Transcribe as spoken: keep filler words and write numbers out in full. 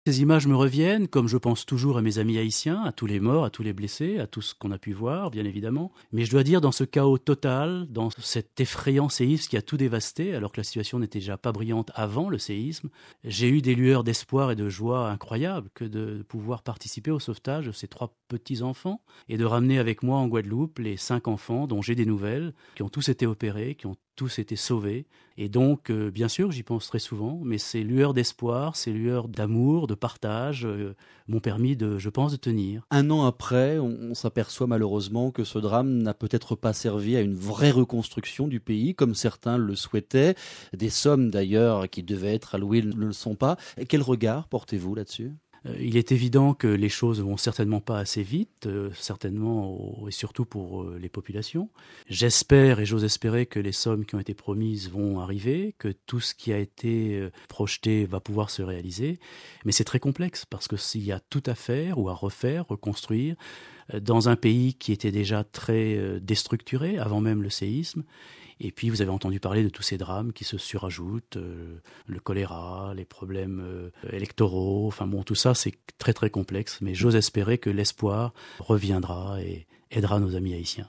Ces images me reviennent, comme je pense toujours à mes amis haïtiens, à tous les morts, à tous les blessés, à tout ce qu'on a pu voir, bien évidemment. Mais je dois dire, dans ce chaos total, dans cet effrayant séisme qui a tout dévasté, alors que la situation n'était déjà pas brillante avant le séisme, j'ai eu des lueurs d'espoir et de joie incroyables que de pouvoir participer au sauvetage de ces trois petits-enfants et de ramener avec moi en Guadeloupe les cinq enfants dont j'ai des nouvelles, qui ont tous été opérés, qui ont tous été sauvés. Et donc, euh, bien sûr, j'y pense très souvent, mais ces lueurs d'espoir, ces lueurs d'amour, de partage, euh, m'ont permis, de, je pense, de tenir. Un an après, on, on s'aperçoit malheureusement que ce drame n'a peut-être pas servi à une vraie reconstruction du pays, comme certains le souhaitaient. Des sommes d'ailleurs qui devaient être allouées ne le sont pas. Quel regard portez-vous là-dessus ? Euh, il est évident que les choses vont certainement pas assez vite, euh, certainement au- et surtout pour euh, les populations. J'espère et j'ose espérer que les sommes qui ont été promises vont arriver, que tout ce qui a été euh, projeté va pouvoir se réaliser. Mais c'est très complexe parce que s'il y a tout à faire ou à refaire, reconstruire, euh, dans un pays qui était déjà très euh, déstructuré avant même le séisme. Et puis vous avez entendu parler de tous ces drames qui se surajoutent, euh, le choléra, les problèmes euh, électoraux, enfin bon, tout ça c'est très très complexe, mais j'ose espérer que l'espoir reviendra et aidera nos amis haïtiens.